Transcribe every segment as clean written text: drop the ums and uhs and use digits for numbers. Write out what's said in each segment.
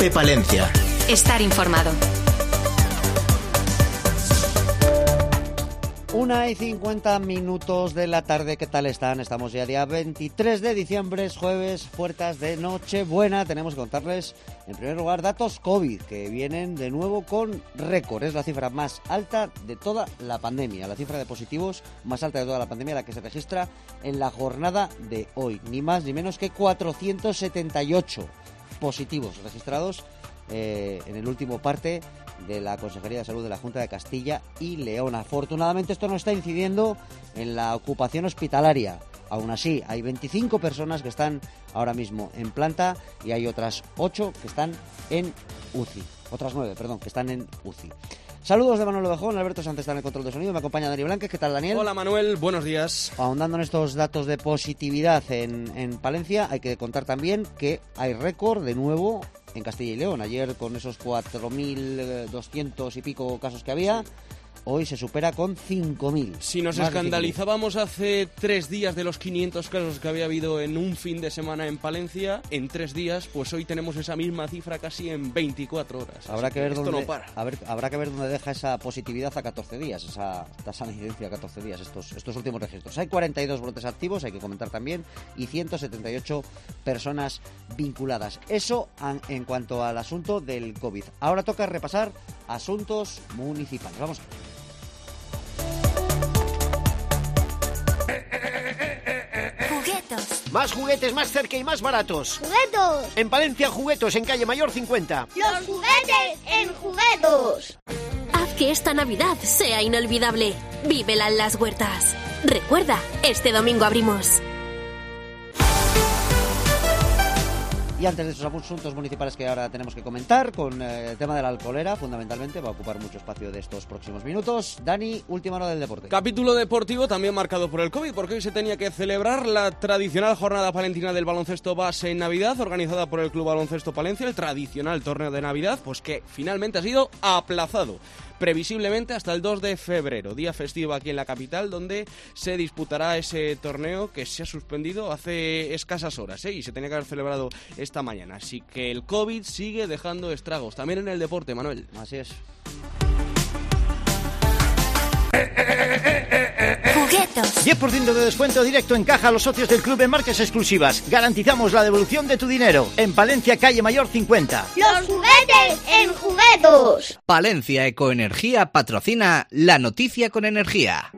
COPE Palencia. Estar informado. 1:50 de la tarde, ¿qué tal están? Estamos ya día 23 de diciembre, es jueves, puertas de Nochebuena. Tenemos que contarles, en primer lugar, datos COVID, que vienen de nuevo con récord. Es la cifra más alta de toda la pandemia, la cifra de positivos más alta de toda la pandemia, la que se registra en la jornada de hoy. Ni más ni menos que 478 positivos registrados en el último parte de la Consejería de Salud de la Junta de Castilla y León. Afortunadamente esto no está incidiendo en la ocupación hospitalaria. Aún así, hay 25 personas que están ahora mismo en planta y hay otras 8 que están en UCI. Otras 9, perdón, que están en UCI. Saludos de Manuel Ovejón, Alberto Sánchez está en el control de sonido, me acompaña Dani Blanquez. ¿Qué tal, Daniel? Hola, Manuel, buenos días. Ahondando en estos datos de positividad en Palencia, hay que contar también que hay récord de nuevo en Castilla y León. Ayer, con esos 4.200 y pico casos que había, hoy se supera con 5.000. Si nos escandalizábamos hace 3 días de los 500 casos que había habido en un fin de semana en Palencia, en 3 días, pues hoy tenemos esa misma cifra casi en 24 horas. Habrá que ver esto dónde, no para. Habrá que ver dónde deja esa positividad a 14 días, esa tasa de incidencia a 14 días, estos últimos registros. Hay 42 brotes activos, hay que comentar también, y 178 personas vinculadas. Eso en cuanto al asunto del COVID. Ahora toca repasar asuntos municipales. Vamos a ver. Más juguetes más cerca y más baratos. ¡Juguetos! En Palencia, Juguetos, en calle Mayor 50. ¡Los juguetes en Juguetos! Haz que esta Navidad sea inolvidable. Vívela en Las Huertas. Recuerda, este domingo abrimos. Y antes de esos asuntos municipales que ahora tenemos que comentar, con el tema de la alcoholera, fundamentalmente, va a ocupar mucho espacio de estos próximos minutos. Dani, última hora del deporte. Capítulo deportivo también marcado por el COVID, porque hoy se tenía que celebrar la tradicional jornada palentina del baloncesto base en Navidad, organizada por el Club Baloncesto Palencia, el tradicional torneo de Navidad, pues que finalmente ha sido aplazado. Previsiblemente hasta el 2 de febrero, día festivo aquí en la capital, donde se disputará ese torneo que se ha suspendido hace escasas horas, y se tenía que haber celebrado esta mañana. Así que el COVID sigue dejando estragos, también en el deporte, Manuel. Así es. Juguetos. 10% de descuento directo en caja a los socios del club en marcas exclusivas. Garantizamos la devolución de tu dinero. En Palencia, calle Mayor 50. ¡Los juguetes en Juguetos! Palencia Ecoenergía patrocina La Noticia con Energía.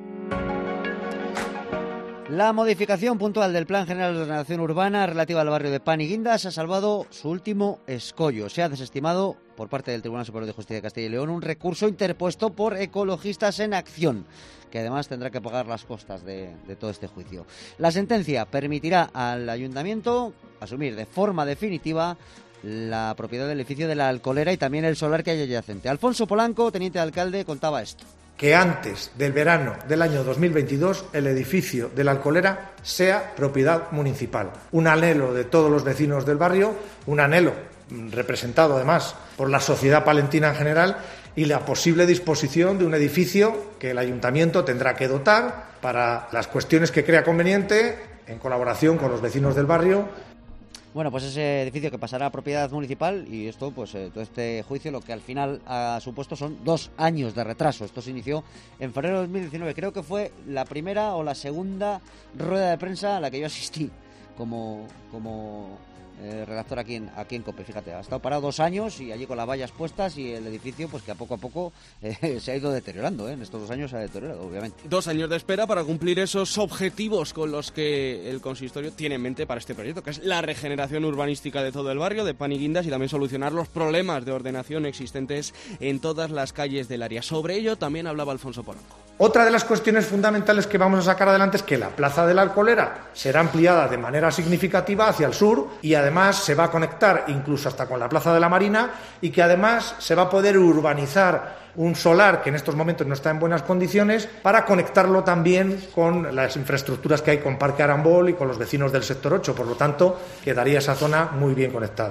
La modificación puntual del Plan General de Ordenación Urbana relativa al barrio de Pan y Guindas ha salvado su último escollo. Se ha desestimado por parte del Tribunal Superior de Justicia de Castilla y León un recurso interpuesto por Ecologistas en Acción, que además tendrá que pagar las costas de todo este juicio. La sentencia permitirá al ayuntamiento asumir de forma definitiva la propiedad del edificio de la Alcolera y también el solar que hay adyacente. Alfonso Polanco, teniente de alcalde, contaba esto. Que antes del verano del año 2022 el edificio de la Alcolera sea propiedad municipal. Un anhelo de todos los vecinos del barrio, un anhelo representado además por la sociedad palentina en general, y la posible disposición de un edificio que el ayuntamiento tendrá que dotar para las cuestiones que crea conveniente en colaboración con los vecinos del barrio. Bueno, pues ese edificio que pasará a propiedad municipal, y esto, pues todo este juicio lo que al final ha supuesto son 2 años de retraso. Esto se inició en febrero de 2019. Creo que fue la primera o la segunda rueda de prensa a la que yo asistí como redactor aquí en COPE. Fíjate, ha estado parado 2 años y allí con las vallas puestas y el edificio pues que a poco se ha ido deteriorando, en estos 2 años se ha deteriorado, obviamente. 2 años de espera para cumplir esos objetivos con los que el consistorio tiene en mente para este proyecto, que es la regeneración urbanística de todo el barrio de Pan y Guindas y también solucionar los problemas de ordenación existentes en todas las calles del área. Sobre ello también hablaba Alfonso Polanco. Otra de las cuestiones fundamentales que vamos a sacar adelante es que la Plaza de la Alcolera será ampliada de manera significativa hacia el sur y además se va a conectar incluso hasta con la Plaza de la Marina, y que además se va a poder urbanizar un solar que en estos momentos no está en buenas condiciones para conectarlo también con las infraestructuras que hay con Parque Arambol y con los vecinos del sector 8. Por lo tanto, quedaría esa zona muy bien conectada.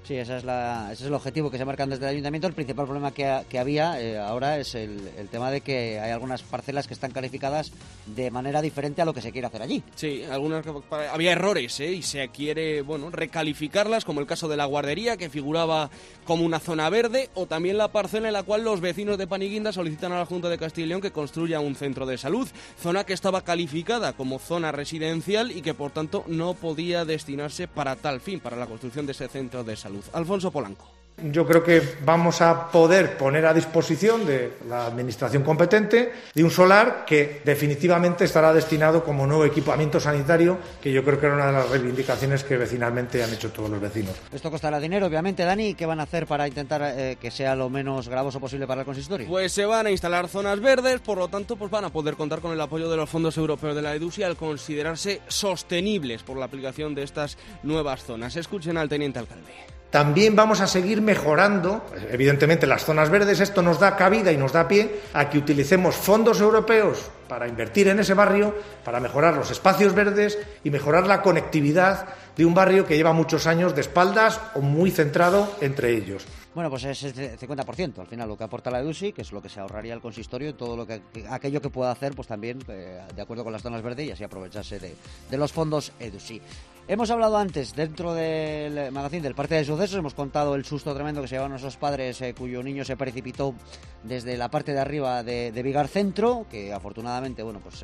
Sí, ese es el objetivo que se marcan desde el ayuntamiento. El principal problema que había ahora es el tema de que hay algunas parcelas que están calificadas de manera diferente a lo que se quiere hacer allí. Sí, había errores, y se quiere recalificarlas, como el caso de la guardería, que figuraba como una zona verde, o también la parcela en la cual los vecinos de Paniguinda solicitan a la Junta de Castilla y León que construya un centro de salud, zona que estaba calificada como zona residencial y que por tanto no podía destinarse para tal fin, para la construcción de ese centro de salud. Alfonso Polanco. Yo creo que vamos a poder poner a disposición de la administración competente de un solar que definitivamente estará destinado como nuevo equipamiento sanitario, que yo creo que era una de las reivindicaciones que vecinalmente han hecho todos los vecinos. Esto costará dinero, obviamente, Dani. ¿Qué van a hacer para intentar que sea lo menos gravoso posible para el consistorio? Pues se van a instalar zonas verdes, por lo tanto pues van a poder contar con el apoyo de los fondos europeos de la EDUSI al considerarse sostenibles por la aplicación de estas nuevas zonas. Escuchen al teniente alcalde. También vamos a seguir mejorando, evidentemente, las zonas verdes. Esto nos da cabida y nos da pie a que utilicemos fondos europeos para invertir en ese barrio, para mejorar los espacios verdes y mejorar la conectividad de un barrio que lleva muchos años de espaldas o muy centrado entre ellos. Bueno, pues es el 50% al final lo que aporta la EDUSI, que es lo que se ahorraría el consistorio, todo lo que aquello que pueda hacer, pues también de acuerdo con las zonas verdes y así aprovecharse de los fondos EDUSI. Hemos hablado antes, dentro del magazine del parte de sucesos, hemos contado el susto tremendo que se llevaron esos padres cuyo niño se precipitó desde la parte de arriba de Vigar Centro, que afortunadamente,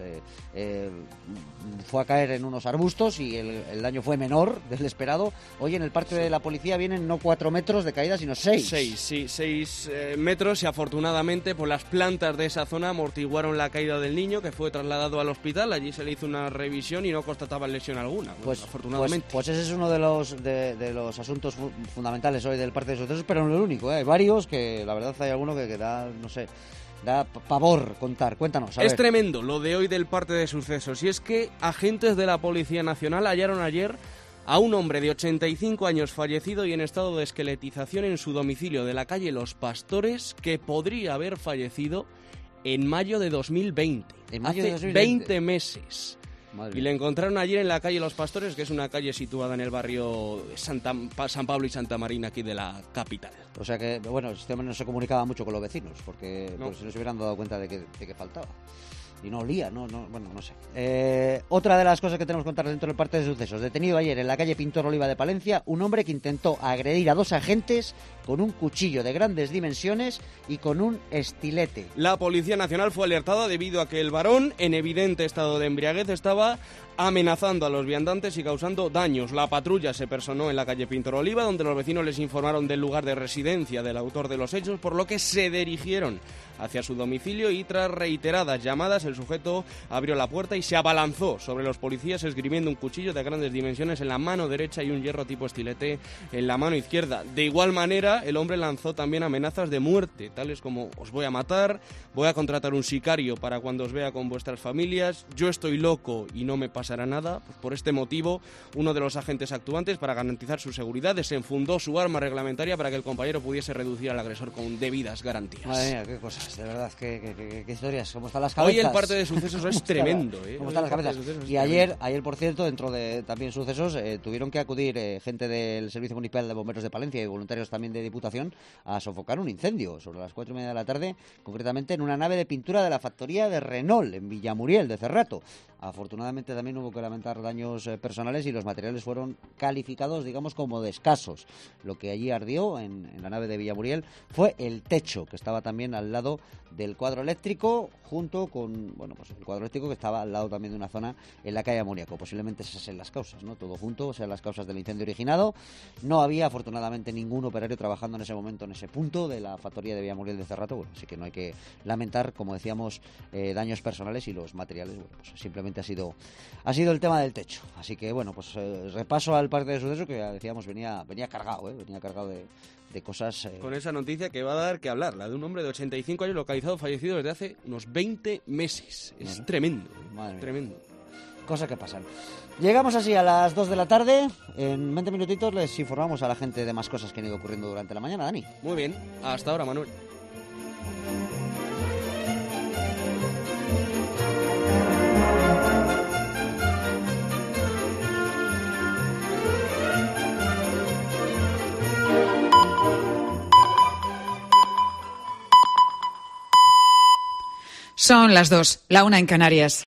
fue a caer en unos arbustos y el daño fue menor del esperado. Hoy en el parte de la policía vienen no 4 metros de caída, sino 6. 6 metros y afortunadamente pues las plantas de esa zona amortiguaron la caída del niño, que fue trasladado al hospital. Allí se le hizo una revisión y no constataban lesión alguna. Pues ese es uno de los asuntos fundamentales hoy del parte de sucesos, pero no el único, Hay varios que la verdad hay alguno que da, da pavor contar. Cuéntanos, a ver. Es tremendo lo de hoy del parte de sucesos, y es que agentes de la Policía Nacional hallaron ayer a un hombre de 85 años fallecido y en estado de esqueletización en su domicilio de la calle Los Pastores, que podría haber fallecido en mayo de 2020. Hace 20 meses. Madre. Y le encontraron ayer en la calle Los Pastores, que es una calle situada en el barrio San Pablo y Santa Marina, aquí de la capital. O sea que, este hombre no se comunicaba mucho con los vecinos, porque no se hubieran dado cuenta de que faltaba. Y no olía, no sé. Otra de las cosas que tenemos que contar dentro del parte de sucesos. Detenido ayer en la calle Pintor Oliva de Palencia un hombre que intentó agredir a 2 agentes con un cuchillo de grandes dimensiones y con un estilete. La Policía Nacional fue alertada debido a que el varón, en evidente estado de embriaguez, estaba amenazando a los viandantes y causando daños. La patrulla se personó en la calle Pintor Oliva, donde los vecinos les informaron del lugar de residencia del autor de los hechos, por lo que se dirigieron hacia su domicilio y tras reiteradas llamadas el sujeto abrió la puerta y se abalanzó sobre los policías esgrimiendo un cuchillo de grandes dimensiones en la mano derecha y un hierro tipo estilete en la mano izquierda. De igual manera, el hombre lanzó también amenazas de muerte, tales como: os voy a matar, voy a contratar un sicario para cuando os vea con vuestras familias, yo estoy loco y no me pasará nada. Pues por este motivo, uno de los agentes actuantes, para garantizar su seguridad, desenfundó su arma reglamentaria para que el compañero pudiese reducir al agresor con debidas garantías. Madre mía, qué cosas, de verdad, qué historias, cómo están las cabezas. Hoy el parte de sucesos es tremendo, cómo están las cabezas. Y ayer, por cierto, dentro de también sucesos, tuvieron que acudir gente del Servicio Municipal de Bomberos de Palencia y voluntarios también de Diputación a sofocar un incendio sobre las 4:30 de la tarde, concretamente en una nave de pintura de la factoría de Renault en Villamuriel de Cerrato. Afortunadamente también hubo que lamentar daños personales y los materiales fueron calificados, digamos, como de escasos. Lo que allí ardió en la nave de Villamuriel fue el techo, que estaba también al lado del cuadro eléctrico, junto con, el cuadro eléctrico que estaba al lado también de una zona en la calle Amoníaco. Posiblemente esas sean las causas, ¿no? Todo junto, sean las causas del incendio originado. No había, afortunadamente, ningún operario trabajando en ese momento, en ese punto de la factoría de Villamuriel de Cerrato. Así que no hay que lamentar, como decíamos, daños personales, y los materiales, simplemente ha sido el tema del techo. Así que, repaso al parte de sucesos que ya decíamos venía cargado, venía cargado de cosas. Con esa noticia que va a dar que hablar, la de un hombre de 85 años localizado fallecido desde hace unos 20 meses. Es tremendo, tremendo. Cosas que pasan. Llegamos así a las 2 de la tarde. En 20 minutitos les informamos a la gente de más cosas que han ido ocurriendo durante la mañana, Dani. Muy bien, hasta ahora, Manuel. Son las 2, la 1 en Canarias.